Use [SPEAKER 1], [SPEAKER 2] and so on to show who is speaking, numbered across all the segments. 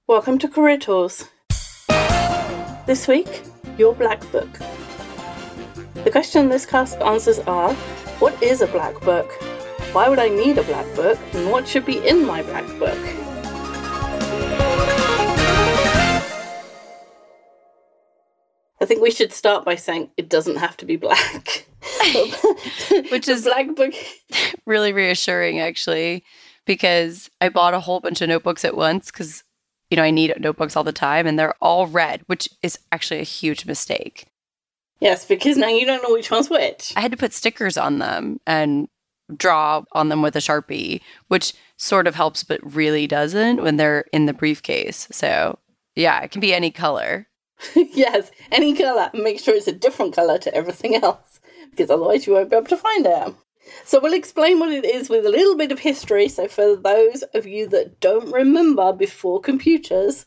[SPEAKER 1] Welcome to Career Tools. This week, your black book. The question this cast answers are, what is a black book? Why would I need a black book? And what should be in my black book? I think we should start by saying it doesn't have to be black.
[SPEAKER 2] Which is
[SPEAKER 1] black book.
[SPEAKER 2] Really reassuring, actually, because I bought a whole bunch of notebooks at once because I need notebooks all the time, and they're all red, which is actually a huge mistake.
[SPEAKER 1] Yes, because now you don't know which one's which.
[SPEAKER 2] I had to put stickers on them and draw on them with a Sharpie, which sort of helps, but really doesn't when they're in the briefcase. So, yeah, it can be any color.
[SPEAKER 1] Yes, any color. Make sure it's a different color to everything else, because otherwise you won't be able to find it. So we'll explain what it is with a little bit of history. So for those of you that don't remember, before computers,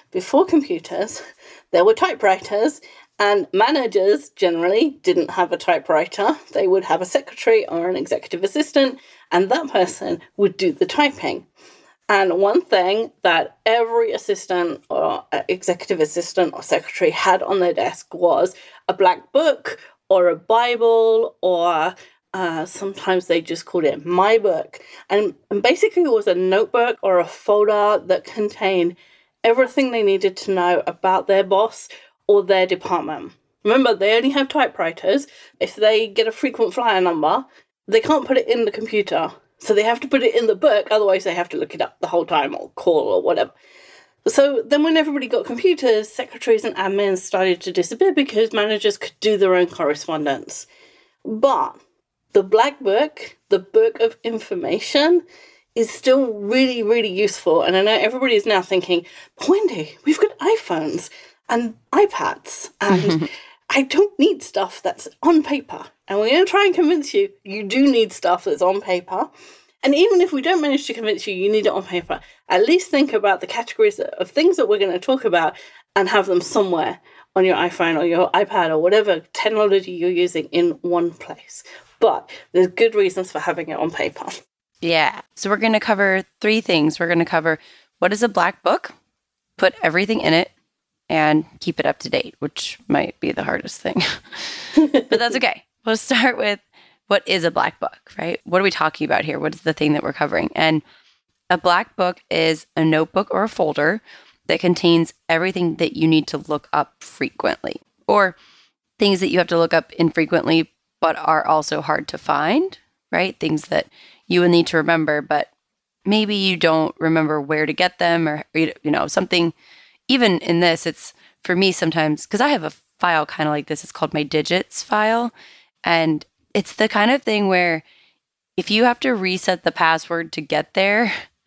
[SPEAKER 1] there were typewriters, and managers generally didn't have a typewriter. They would have a secretary or an executive assistant, and that person would do the typing. And one thing that every assistant or executive assistant or secretary had on their desk was a black book or a Bible, or sometimes they just called it My Book. And basically it was a notebook or a folder that contained everything they needed to know about their boss or their department. Remember, they only have typewriters. If they get a frequent flyer number, they can't put it in the computer. So they have to put it in the book, otherwise they have to look it up the whole time or call or whatever. So then when everybody got computers, secretaries and admins started to disappear because managers could do their own correspondence. But the black book, the book of information, is still really, really useful. And I know everybody is now thinking, Wendy, we've got iPhones and iPads, and I don't need stuff that's on paper. And we're going to try and convince you, you do need stuff that's on paper. And even if we don't manage to convince you, you need it on paper, at least think about the categories of things that we're going to talk about and have them somewhere on your iPhone or your iPad or whatever technology you're using in one place. But there's good reasons for having it on paper.
[SPEAKER 2] Yeah. So we're going to cover 3 things. We're going to cover what is a black book, put everything in it, and keep it up to date, which might be the hardest thing. But that's okay. We'll start with what is a black book, right? What are we talking about here? What is the thing that we're covering? And a black book is a notebook or a folder that contains everything that you need to look up frequently, or things that you have to look up infrequently but are also hard to find, right? Things that you will need to remember, but maybe you don't remember where to get them, or something. Even in this, it's for me sometimes, because I have a file kind of like this. It's called my digits file. And it's the kind of thing where if you have to reset the password to get there,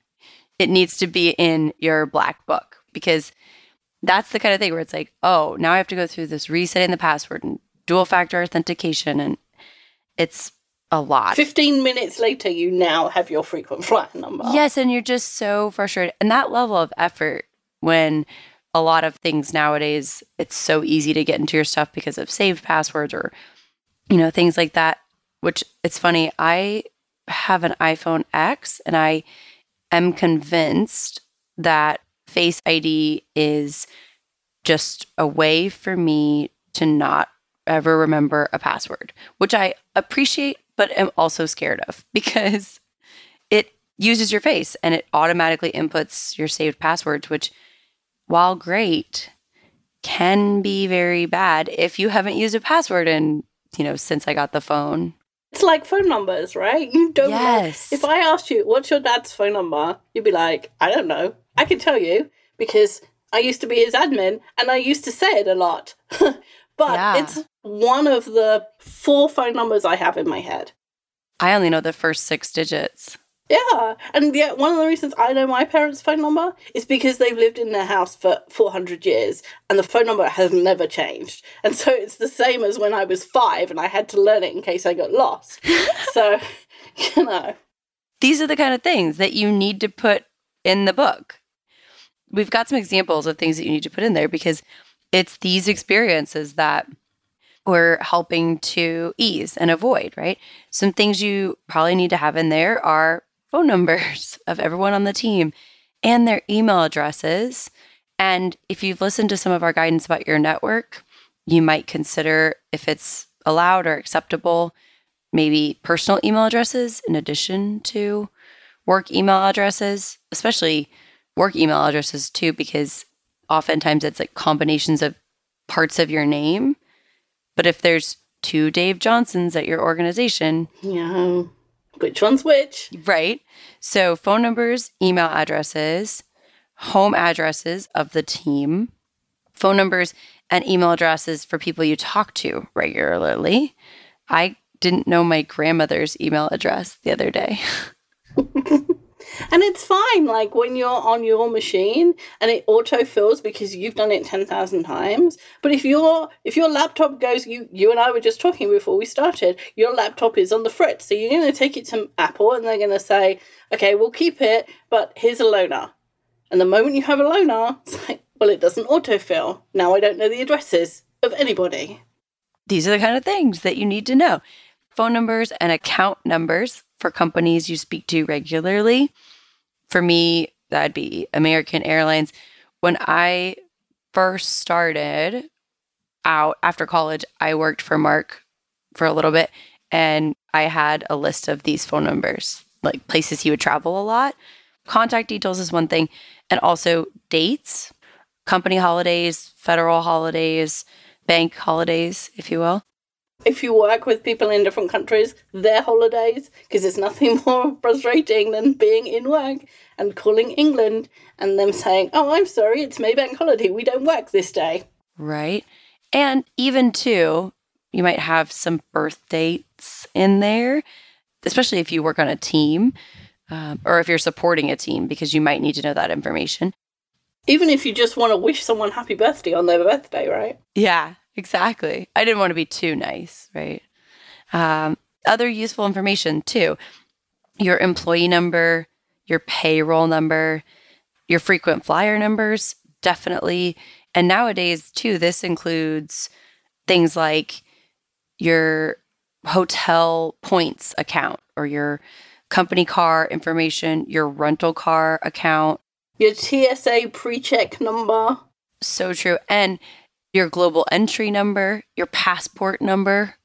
[SPEAKER 2] it needs to be in your black book, because that's the kind of thing where it's like, oh, now I have to go through this resetting the password and dual factor authentication, and it's a lot.
[SPEAKER 1] 15 minutes later, you now have your frequent flyer number.
[SPEAKER 2] Yes, and you're just so frustrated. And that level of effort, when a lot of things nowadays, it's so easy to get into your stuff because of saved passwords or, things like that, which it's funny. I have an iPhone X, and I am convinced that Face ID is just a way for me to not ever remember a password, which I appreciate, but am also scared of, because it uses your face and it automatically inputs your saved passwords, which, while great, can be very bad if you haven't used a password in, since I got the phone.
[SPEAKER 1] It's like phone numbers, right? You don't
[SPEAKER 2] Yes.
[SPEAKER 1] know. If I asked you, what's your dad's phone number? You'd be like, I don't know. I can tell you because I used to be his admin and I used to say it a lot. But It's one of the 4 phone numbers I have in my head.
[SPEAKER 2] I only know the first 6 digits.
[SPEAKER 1] Yeah. And yet one of the reasons I know my parents' phone number is because they've lived in their house for 400 years and the phone number has never changed. And so it's the same as when I was 5 and I had to learn it in case I got lost. So,
[SPEAKER 2] These are the kind of things that you need to put in the book. We've got some examples of things that you need to put in there, because it's these experiences that we're helping to ease and avoid, right? Some things you probably need to have in there are phone numbers of everyone on the team and their email addresses. And if you've listened to some of our guidance about your network, you might consider if it's allowed or acceptable, maybe personal email addresses in addition to work email addresses, especially work email addresses too, because oftentimes it's like combinations of parts of your name. But if there's 2 Dave Johnsons at your organization,
[SPEAKER 1] yeah, which one's which?
[SPEAKER 2] Right. So phone numbers, email addresses, home addresses of the team, phone numbers and email addresses for people you talk to regularly. I didn't know my grandmother's email address the other day.
[SPEAKER 1] And it's fine, like when you're on your machine and it auto-fills because you've done it 10,000 times. But if your laptop goes, you and I were just talking before we started, your laptop is on the fritz. So you're going to take it to Apple and they're going to say, okay, we'll keep it, but here's a loaner. And the moment you have a loaner, it's like, well, it doesn't autofill. Now I don't know the addresses of anybody.
[SPEAKER 2] These are the kind of things that you need to know. Phone numbers and account numbers for companies you speak to regularly. For me, that'd be American Airlines. When I first started out after college, I worked for Mark for a little bit, and I had a list of these phone numbers, like places he would travel a lot. Contact details is one thing, and also dates, company holidays, federal holidays, bank holidays, if you will.
[SPEAKER 1] If you work with people in different countries, their holidays, because there's nothing more frustrating than being in work and calling England and them saying, oh, I'm sorry, it's Maybank holiday. We don't work this day.
[SPEAKER 2] Right. And even too, you might have some birth dates in there, especially if you work on a team or if you're supporting a team, because you might need to know that information.
[SPEAKER 1] Even if you just want to wish someone happy birthday on their birthday, right?
[SPEAKER 2] Yeah. Exactly. I didn't want to be too nice, right? Other useful information too. Your employee number, your payroll number, your frequent flyer numbers, definitely. And nowadays too, this includes things like your hotel points account or your company car information, your rental car account.
[SPEAKER 1] Your TSA pre-check number.
[SPEAKER 2] So true. And your global entry number, your passport number,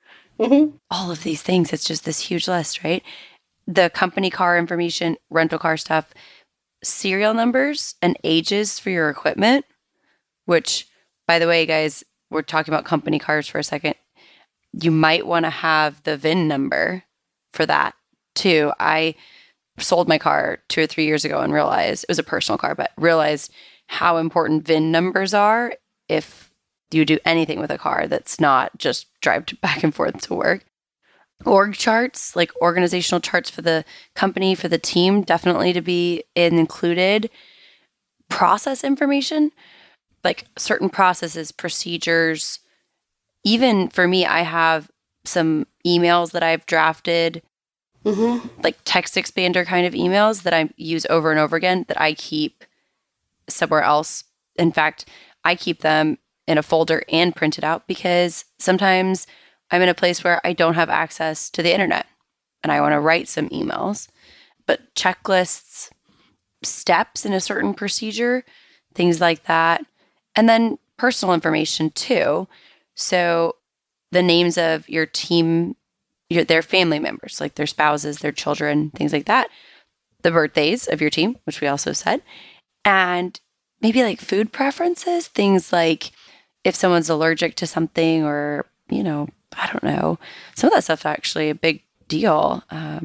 [SPEAKER 2] all of these things. It's just this huge list, right? The company car information, rental car stuff, serial numbers and ages for your equipment, which, by the way, guys, we're talking about company cars for a second. You might want to have the VIN number for that too. I sold my car 2 or 3 years ago and realized, it was a personal car, but realized how important VIN numbers are if you do anything with a car that's not just drive back and forth to work. Org charts, like organizational charts for the company, for the team, definitely to be included. Process information, like certain processes, procedures. Even for me, I have some emails that I've drafted, like text expander kind of emails that I use over and over again that I keep somewhere else. In fact, I keep them in a folder and print it out because sometimes I'm in a place where I don't have access to the internet and I want to write some emails. But checklists, steps in a certain procedure, things like that. And then personal information too. So the names of your team, their family members, like their spouses, their children, things like that. The birthdays of your team, which we also said. And maybe like food preferences, things like if someone's allergic to something or, I don't know. Some of that stuff's actually a big deal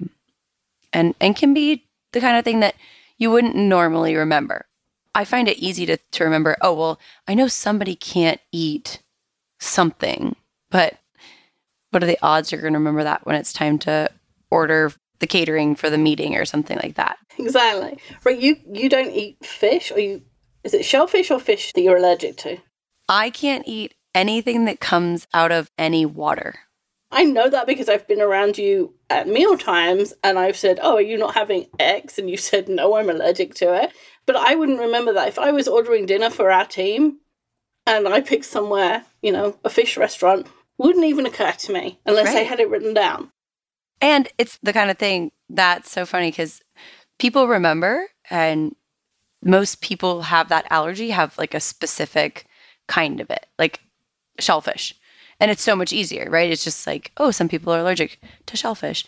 [SPEAKER 2] and can be the kind of thing that you wouldn't normally remember. I find it easy to remember, oh, well, I know somebody can't eat something, but what are the odds you're going to remember that when it's time to order the catering for the meeting or something like that?
[SPEAKER 1] Exactly. Right, you don't eat fish, or is it shellfish or fish that you're allergic to?
[SPEAKER 2] I can't eat anything that comes out of any water.
[SPEAKER 1] I know that because I've been around you at meal times and I've said, oh, are you not having X? And you said, no, I'm allergic to it. But I wouldn't remember that. If I was ordering dinner for our team and I picked somewhere, a fish restaurant, wouldn't even occur to me unless I had it written down.
[SPEAKER 2] And it's the kind of thing that's so funny because people remember and most people have that allergy, have like a specific kind of it, like shellfish. And it's so much easier, right? It's just like, oh, some people are allergic to shellfish.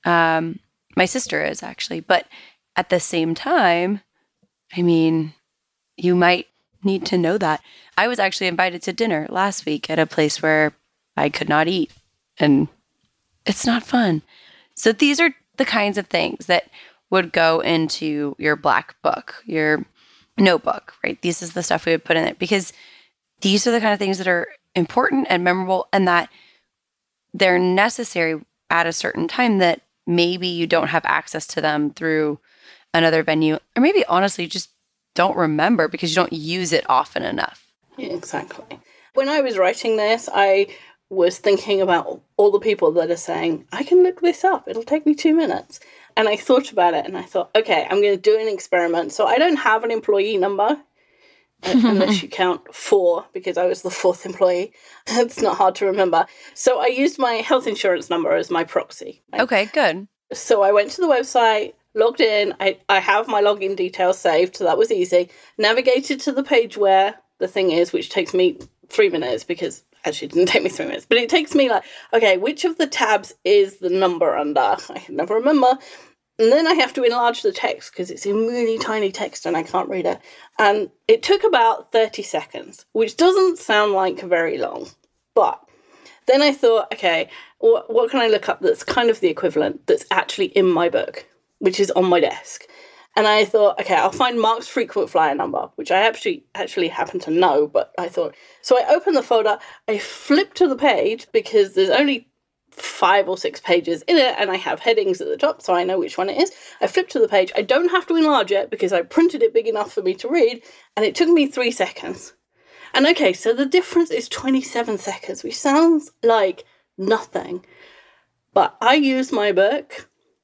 [SPEAKER 2] My sister is actually. But at the same time, I mean, you might need to know that. I was actually invited to dinner last week at a place where I could not eat. And it's not fun. So these are the kinds of things that would go into your black book, your notebook, right? This is the stuff we would put in it because these are the kind of things that are important and memorable and that they're necessary at a certain time that maybe you don't have access to them through another venue, or maybe honestly just don't remember because you don't use it often enough.
[SPEAKER 1] Yeah, exactly. When I was writing this, I was thinking about all the people that are saying, I can look this up, it'll take me 2 minutes. And I thought about it and I thought, okay, I'm going to do an experiment. So I don't have an employee number, unless you count 4, because I was the 4th employee. It's not hard to remember. So I used my health insurance number as my proxy.
[SPEAKER 2] Okay, good.
[SPEAKER 1] So I went to the website, logged in. I have my login details saved, so that was easy. Navigated to the page where the thing is, which takes me 3 minutes because actually it didn't take me 3 minutes, but it takes me like, okay, which of the tabs is the number under? I can never remember. And then I have to enlarge the text because it's in really tiny text and I can't read it. And it took about 30 seconds, which doesn't sound like very long. But then I thought, okay, what can I look up that's kind of the equivalent that's actually in my book, which is on my desk? And I thought, okay, I'll find Mark's frequent flyer number, which I actually happen to know, but I thought. So I opened the folder, I flipped to the page because there's only 5 or 6 pages in it, and I have headings at the top, so I know which one it is. I flipped to the page. I don't have to enlarge it because I printed it big enough for me to read, and it took me 3 seconds. And okay, so the difference is 27 seconds, which sounds like nothing. But I use my book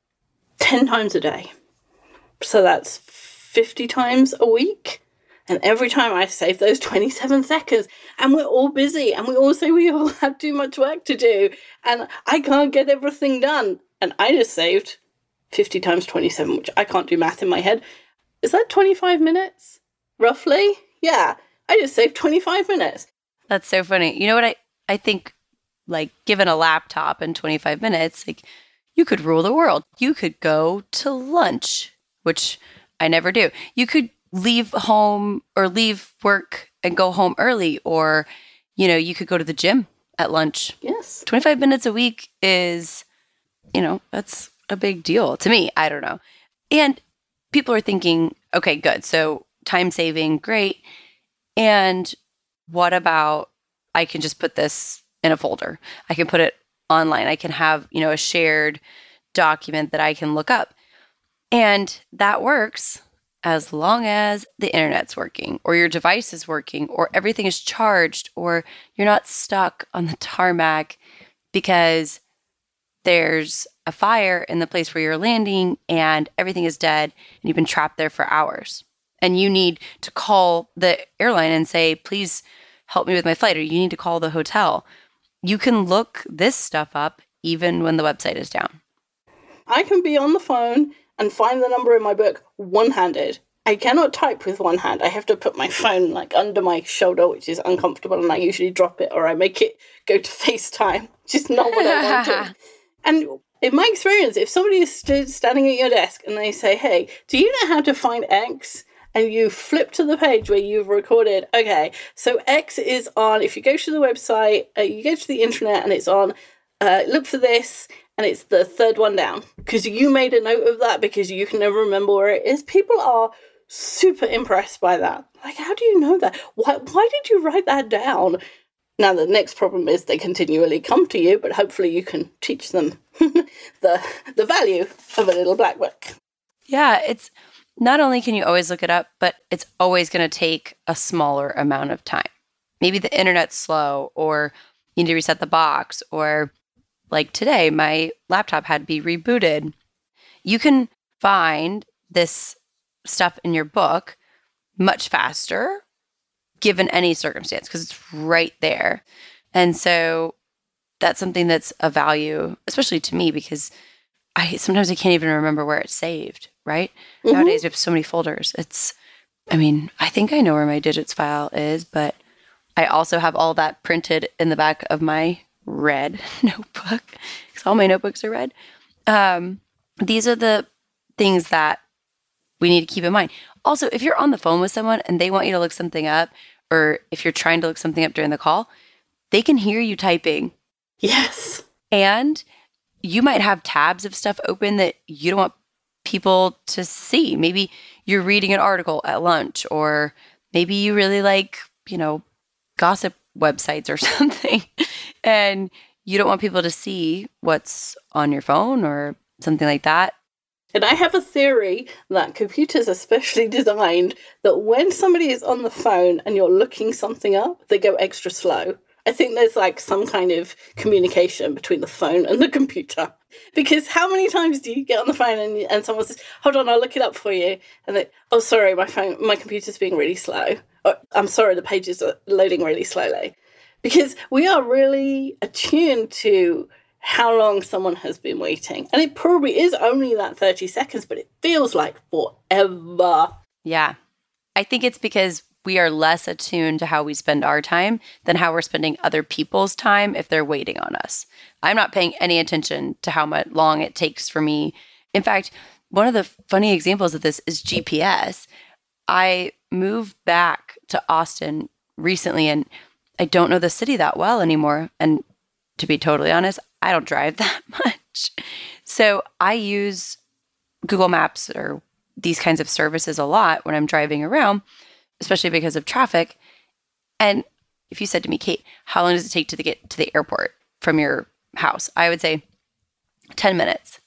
[SPEAKER 1] 10 times a day. So that's 50 times a week. And every time I save those 27 seconds, and we're all busy, and we all say we all have too much work to do, and I can't get everything done. And I just saved 50 times 27, which I can't do math in my head. Is that 25 minutes? Roughly? Yeah, I just saved 25 minutes.
[SPEAKER 2] That's so funny. You know what I think, like, given a laptop in 25 minutes, like, you could rule the world. You could go to lunch, which I never do. You could leave home or leave work and go home early, or, you know, you could go to the gym at lunch.
[SPEAKER 1] Yes.
[SPEAKER 2] 25 minutes a week is, you know, that's a big deal to me. I don't know. And people are thinking, okay, good. So time saving, great. And what about I can just put this in a folder? I can put it online. I can have, you know, a shared document that I can look up. And that works as long as the internet's working, or your device is working, or everything is charged, or you're not stuck on the tarmac because there's a fire in the place where you're landing and everything is dead and you've been trapped there for hours. And you need to call the airline and say, please help me with my flight, or you need to call the hotel. You can look this stuff up even when the website is down.
[SPEAKER 1] I can be on the phone and find the number in my book one-handed. I cannot type with one hand. I have to put my phone like under my shoulder, which is uncomfortable, and I usually drop it or I make it go to FaceTime, which is not what I wanted. And in my experience, if somebody is standing at your desk and they say, hey, do you know how to find X? And you flip to the page where you've recorded, okay, so X is on, if you go to the website, you go to the internet and it's on, look for this, and it's the third one down, because you made a note of that because you can never remember where it is. People are super impressed by that. Like, how do you know that? Why did you write that down? Now, the next problem is they continually come to you, but hopefully you can teach them the value of a little black book.
[SPEAKER 2] Yeah, it's not only can you always look it up, but it's always going to take a smaller amount of time. Maybe the internet's slow, or you need to reset the box, or like today, my laptop had to be rebooted. You can find this stuff in your book much faster given any circumstance because it's right there. And so that's something that's a value, especially to me, because sometimes I can't even remember where it's saved, right? Mm-hmm. Nowadays we have so many folders. It's I mean, I think I know where my digits file is, but I also have all that printed in the back of my red notebook because all my notebooks are red. These are the things that we need to keep in mind. Also, if you're on the phone with someone and they want you to look something up, or if you're trying to look something up during the call, they can hear you typing.
[SPEAKER 1] Yes.
[SPEAKER 2] And you might have tabs of stuff open that you don't want people to see. Maybe you're reading an article at lunch, or maybe you really like, gossip websites or something, and you don't want people to see what's on your phone or something like that.
[SPEAKER 1] And I have a theory that computers are specially designed that when somebody is on the phone and you're looking something up, they go extra slow. I think there's like some kind of communication between the phone and the computer. Because how many times do you get on the phone and someone says, hold on, I'll look it up for you. And they, oh, sorry, my computer's being really slow. Or, I'm sorry, the pages are loading really slowly. Because we are really attuned to how long someone has been waiting. And it probably is only that 30 seconds, but it feels like forever.
[SPEAKER 2] Yeah. I think it's because we are less attuned to how we spend our time than how we're spending other people's time if they're waiting on us. I'm not paying any attention to how much long it takes for me. In fact, one of the funny examples of this is GPS. I moved back to Austin recently, and I don't know the city that well anymore. And to be totally honest, I don't drive that much. So I use Google Maps or these kinds of services a lot when I'm driving around, especially because of traffic. And if you said to me, Kate, how long does it take to get to the airport from your house? I would say 10 minutes.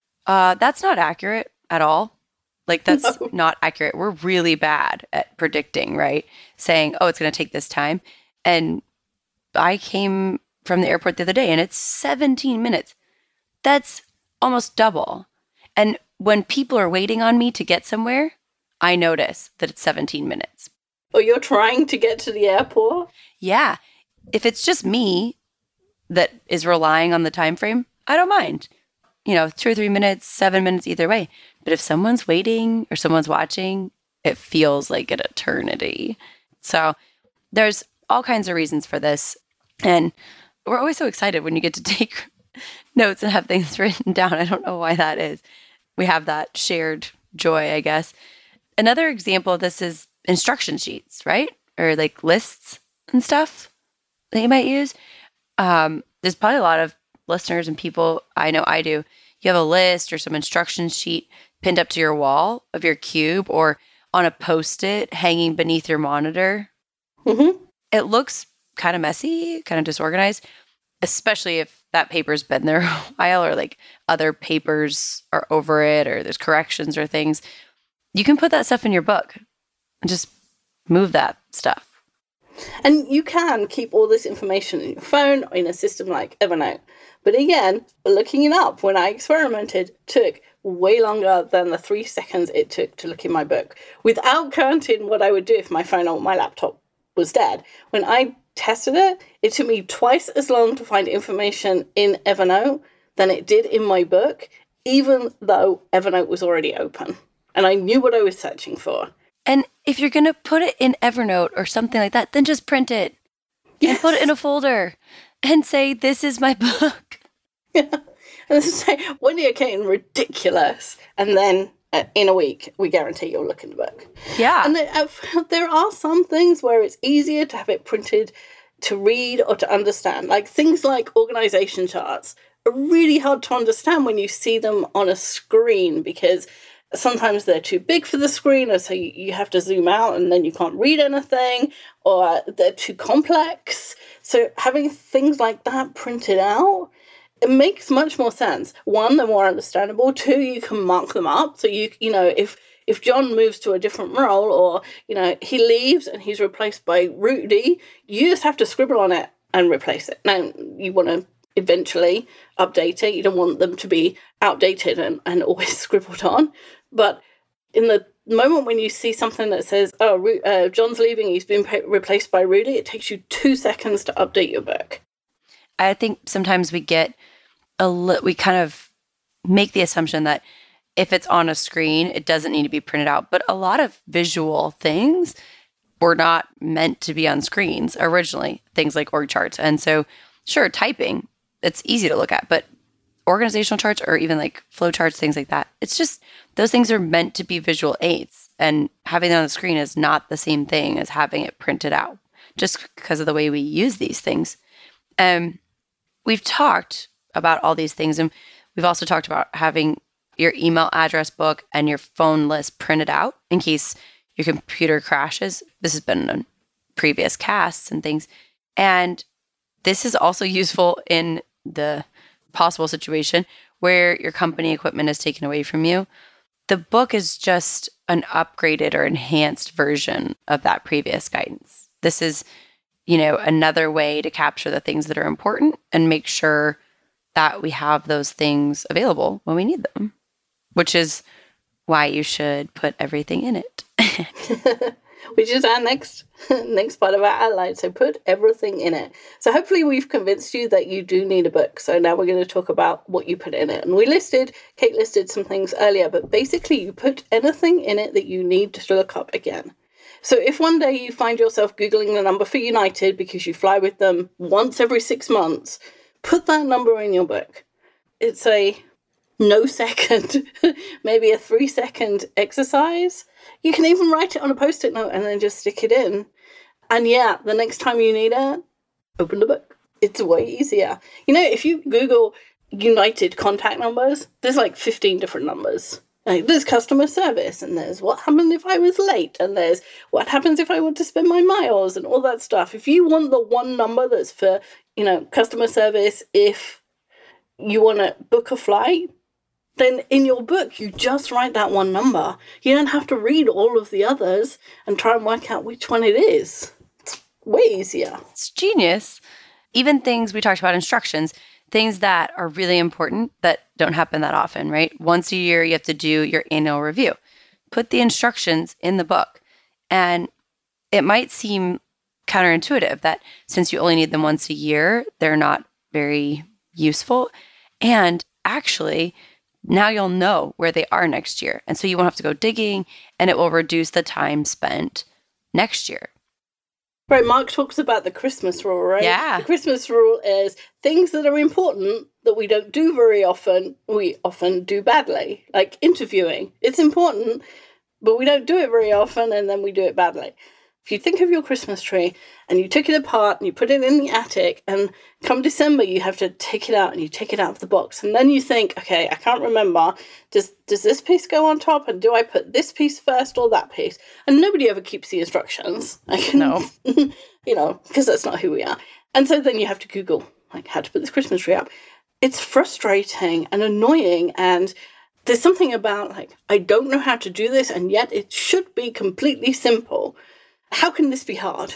[SPEAKER 2] That's not accurate at all. Like, that's not accurate. We're really bad at predicting, right? Saying, oh, it's going to take this time. And I came from the airport the other day and it's 17 minutes. That's almost double. And when people are waiting on me to get somewhere, I notice that it's 17 minutes.
[SPEAKER 1] Oh, you're trying to get to the airport?
[SPEAKER 2] Yeah. If it's just me that is relying on the time frame, I don't mind. 2 or 3 minutes, 7 minutes, either way. But if someone's waiting or someone's watching, it feels like an eternity. So there's all kinds of reasons for this. And we're always so excited when you get to take notes and have things written down. I don't know why that is. We have that shared joy, I guess. Another example of this is instruction sheets, right? Or like lists and stuff that you might use. There's probably a lot of listeners and people, I know I do. You have a list or some instruction sheet pinned up to your wall of your cube or on a Post-it hanging beneath your monitor.
[SPEAKER 1] Mm-hmm.
[SPEAKER 2] It looks kind of messy, kind of disorganized, especially if that paper's been there a while or like other papers are over it or there's corrections or things. You can put that stuff in your book and just move that stuff.
[SPEAKER 1] And you can keep all this information in your phone or in a system like Evernote. But again, looking it up when I experimented took way longer than the 3 seconds it took to look in my book, without counting what I would do if my phone or my laptop was dead. When I tested it, it took me twice as long to find information in Evernote than it did in my book, even though Evernote was already open. And I knew what I was searching for.
[SPEAKER 2] And if you're going to put it in Evernote or something like that, then just print it. Yes. And put it in a folder and say, this is my book.
[SPEAKER 1] Yeah. And say, when you're getting ridiculous, and then in a week, we guarantee you'll look in the book.
[SPEAKER 2] Yeah.
[SPEAKER 1] And there are some things where it's easier to have it printed to read or to understand. Like things like organization charts are really hard to understand when you see them on a screen, because sometimes they're too big for the screen, or so you have to zoom out and then you can't read anything, or they're too complex. So having things like that printed out, it makes much more sense. One, they're more understandable. Two, you can mark them up. So you know, if John moves to a different role, or, he leaves and he's replaced by Rudy, you just have to scribble on it and replace it. Now, you want to eventually update it. You don't want them to be outdated and always scribbled on. But in the moment when you see something that says, John's leaving, he's been replaced by Rudy, it takes you 2 seconds to update your book.
[SPEAKER 2] I think sometimes we kind of make the assumption that if it's on a screen, it doesn't need to be printed out. But a lot of visual things were not meant to be on screens originally, things like org charts. And so, sure, typing, it's easy to look at, but organizational charts or even like flow charts, things like that, it's just, those things are meant to be visual aids. And having it on the screen is not the same thing as having it printed out, just because of the way we use these things. We've talked about all these things, and we've also talked about having your email address book and your phone list printed out in case your computer crashes. This has been in previous casts and things. And this is also useful in the possible situation where your company equipment is taken away from you. The book is just an upgraded or enhanced version of that previous guidance. This is, another way to capture the things that are important and make sure that we have those things available when we need them, which is why you should put everything in it.
[SPEAKER 1] Which is our next part of our outline. So put everything in it. So hopefully we've convinced you that you do need a book. So now we're going to talk about what you put in it. And Kate listed some things earlier, but basically you put anything in it that you need to look up again. So if one day you find yourself Googling the number for United because you fly with them once every 6 months, put that number in your book. It's a no second, maybe a 3-second exercise. You can even write it on a Post-it note and then just stick it in. And yeah, the next time you need it, open the book. It's way easier. If you Google United contact numbers, there's like 15 different numbers. Like, there's customer service, and there's what happened if I was late, and there's what happens if I want to spend my miles, and all that stuff. If you want the one number that's for, customer service, if you want to book a flight, then in your book, you just write that one number. You don't have to read all of the others and try and work out which one it is. It's way easier.
[SPEAKER 2] It's genius. Even things we talked about, instructions, things that are really important that don't happen that often, right? Once a year, you have to do your annual review. Put the instructions in the book. And it might seem counterintuitive that since you only need them once a year, they're not very useful. And actually, now you'll know where they are next year. And so you won't have to go digging, and it will reduce the time spent next year.
[SPEAKER 1] Right, Mark talks about the Christmas rule, right?
[SPEAKER 2] Yeah.
[SPEAKER 1] The Christmas rule is things that are important that we don't do very often, we often do badly. Like interviewing. It's important, but we don't do it very often, and then we do it badly. If you think of your Christmas tree and you took it apart and you put it in the attic, and come December you have to take it out and you take it out of the box, and then you think, okay, I can't remember, does this piece go on top, and do I put this piece first or that piece? And nobody ever keeps the instructions.
[SPEAKER 2] No.
[SPEAKER 1] Because that's not who we are. And so then you have to Google how to put this Christmas tree up. It's frustrating and annoying, and there's something about I don't know how to do this, and yet it should be completely simple. How can this be hard?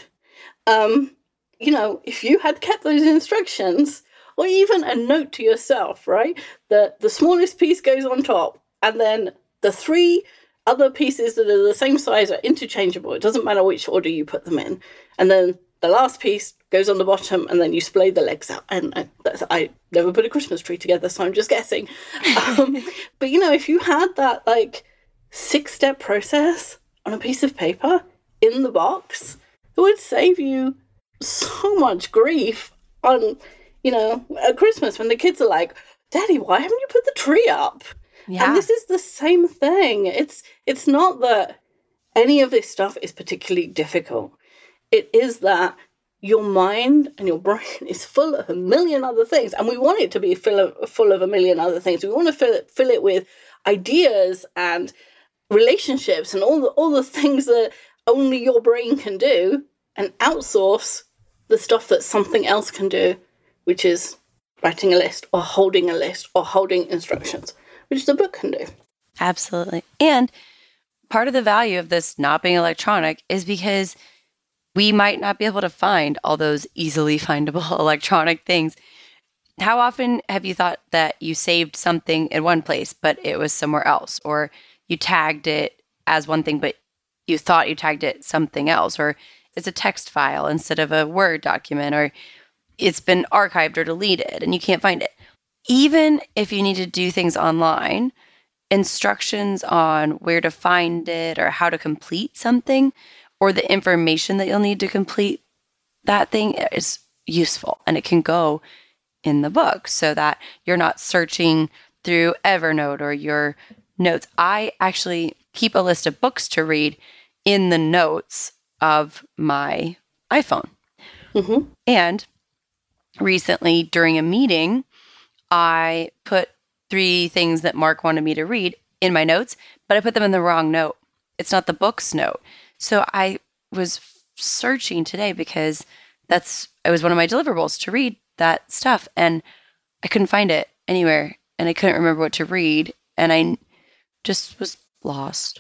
[SPEAKER 1] If you had kept those instructions, or even a note to yourself, right? The smallest piece goes on top, and then the 3 other pieces that are the same size are interchangeable. It doesn't matter which order you put them in. And then the last piece goes on the bottom, and then you splay the legs out. And I never put a Christmas tree together, so I'm just guessing. But, if you had that 6-step process on a piece of paper in the box, it would save you so much grief on, at Christmas when the kids are like, Daddy, why haven't you put the tree up? Yeah. And this is the same thing. It's not that any of this stuff is particularly difficult. It is that your mind and your brain is full of a million other things, and we want it to be full of a million other things. We want to fill it with ideas and relationships and all the things that only your brain can do, and outsource the stuff that something else can do, which is writing a list or holding instructions, which the book can do.
[SPEAKER 2] Absolutely. And part of the value of this not being electronic is because we might not be able to find all those easily findable electronic things. How often have you thought that you saved something in one place, but it was somewhere else? Or you tagged it as one thing, but you thought you tagged it something else, or it's a text file instead of a Word document, or it's been archived or deleted and you can't find it. Even if you need to do things online, instructions on where to find it or how to complete something or the information that you'll need to complete that thing is useful, and it can go in the book so that you're not searching through Evernote or your notes. I actually keep a list of books to read in the notes of my iPhone.
[SPEAKER 1] Mm-hmm.
[SPEAKER 2] And recently during a meeting, I put 3 things that Mark wanted me to read in my notes, but I put them in the wrong note. It's not the book's note. So I was searching today because it was one of my deliverables to read that stuff, and I couldn't find it anywhere, and I couldn't remember what to read, and I just was lost.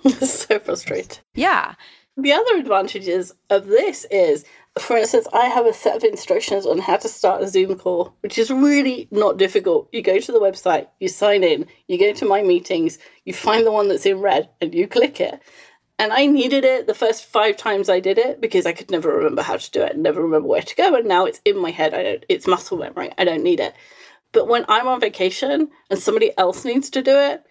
[SPEAKER 1] So frustrating.
[SPEAKER 2] Yeah.
[SPEAKER 1] The other advantages of this is, for instance, I have a set of instructions on how to start a Zoom call, which is really not difficult. You go to the website, you sign in, you go to My Meetings, you find the one that's in red, and you click it. And I needed it the first 5 times I did it because I could never remember how to do it and never remember where to go. And now it's in my head. It's muscle memory. I don't need it. But when I'm on vacation and somebody else needs to do it,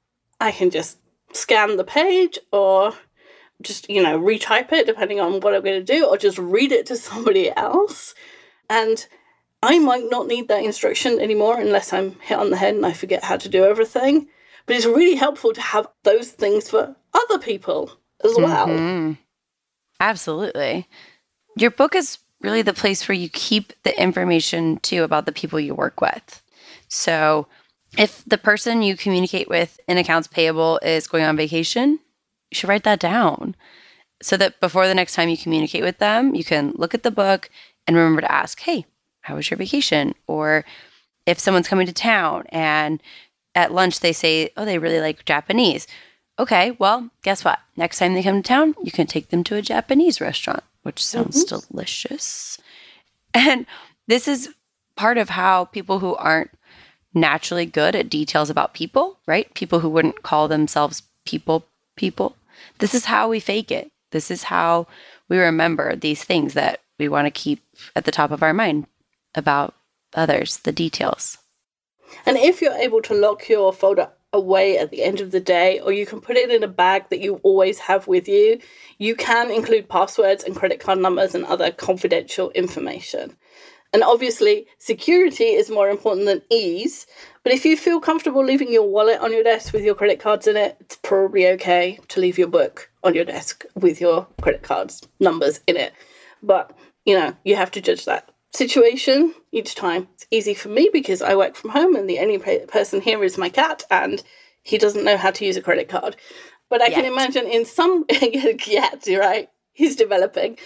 [SPEAKER 1] I can just scan the page or just, retype it depending on what I'm going to do, or just read it to somebody else. And I might not need that instruction anymore unless I'm hit on the head and I forget how to do everything. But it's really helpful to have those things for other people as well.
[SPEAKER 2] Mm-hmm. Absolutely. Your book is really the place where you keep the information, too, about the people you work with. So if the person you communicate with in accounts payable is going on vacation, you should write that down so that before the next time you communicate with them, you can look at the book and remember to ask, hey, how was your vacation? Or if someone's coming to town and at lunch they say, oh, they really like Japanese. Okay, well, guess what? Next time they come to town, you can take them to a Japanese restaurant, which sounds delicious. And this is part of how people who aren't naturally good at details about people, right? People who wouldn't call themselves people. This is how we fake it. This is how we remember these things that we want to keep at the top of our mind about others, the details.
[SPEAKER 1] And if you're able to lock your folder away at the end of the day, or you can put it in a bag that you always have with you, you can include passwords and credit card numbers and other confidential information. And obviously, security is more important than ease. But if you feel comfortable leaving your wallet on your desk with your credit cards in it, it's probably okay to leave your book on your desk with your credit cards numbers in it. But, you have to judge that situation each time. It's easy for me because I work from home and the only person here is my cat and he doesn't know how to use a credit card. But I can imagine in some... Yet, you're right. He's developing.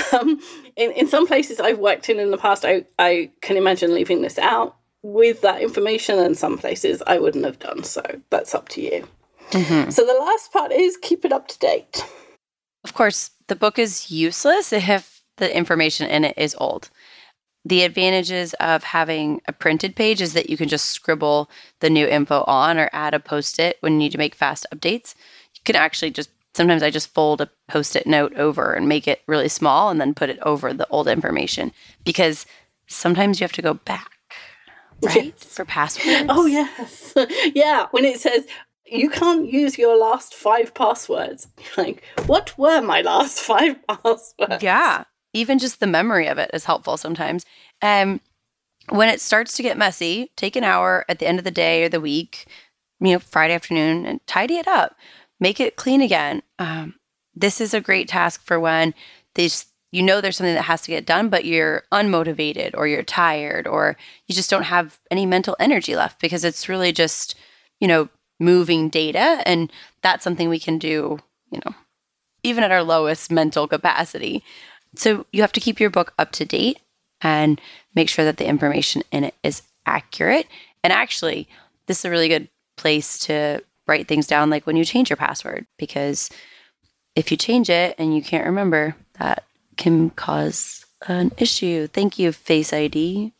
[SPEAKER 1] In some places I've worked in the past, I can imagine leaving this out with that information, and some places I wouldn't have done. So that's up to you. Mm-hmm. So the last part is keep it up to date.
[SPEAKER 2] Of course, the book is useless if the information in it is old. The advantages of having a printed page is that you can just scribble the new info on or add a Post-it when you need to make fast updates. You can actually sometimes I just fold a Post-it note over and make it really small and then put it over the old information because sometimes you have to go back, right? Yes. For passwords.
[SPEAKER 1] Oh, yes. Yeah, when it says you can't use your last 5 passwords. You're like, what were my last 5 passwords?
[SPEAKER 2] Yeah. Even just the memory of it is helpful sometimes. When it starts to get messy, take an hour at the end of the day or the week, Friday afternoon, and tidy it up. Make it clean again. This is a great task for when there's something that has to get done, but you're unmotivated or you're tired or you just don't have any mental energy left because it's really just, moving data. And that's something we can do, even at our lowest mental capacity. So you have to keep your book up to date and make sure that the information in it is accurate. And actually, this is a really good place to write things down like when you change your password, because if you change it and you can't remember, that can cause an issue. Thank you, Face ID.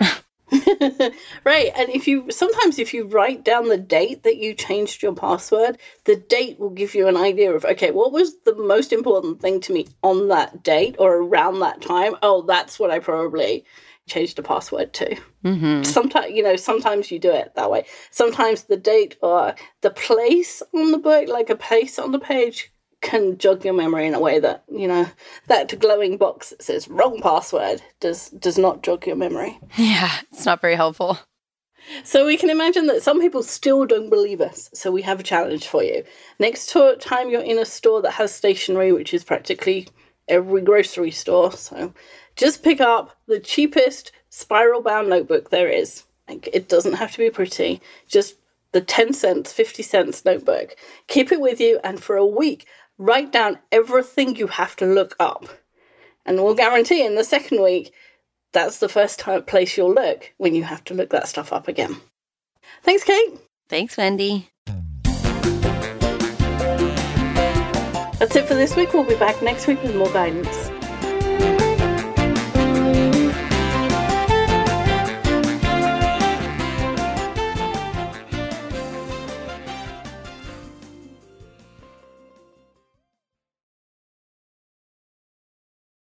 [SPEAKER 1] Right. And if you write down the date that you changed your password, the date will give you an idea of, okay, what was the most important thing to me on that date or around that time? Oh, that's what I probably change the password to.
[SPEAKER 2] Mm-hmm.
[SPEAKER 1] Sometimes you do it that way. Sometimes the date or the place on the book, like a place on the page, can jog your memory in a way that, that glowing box that says wrong password does not jog your memory.
[SPEAKER 2] Yeah, it's not very helpful.
[SPEAKER 1] So we can imagine that some people still don't believe us. So we have a challenge for you. Next time you're in a store that has stationery, which is practically every grocery store, so just pick up the cheapest spiral-bound notebook there is. Like, it doesn't have to be pretty. Just the 10 cents, 50 cents notebook. Keep it with you, and for a week, write down everything you have to look up. And we'll guarantee in the second week, that's the first place you'll look when you have to look that stuff up again. Thanks, Kate.
[SPEAKER 2] Thanks, Wendy.
[SPEAKER 1] That's it for this week. We'll be back next week with more guidance.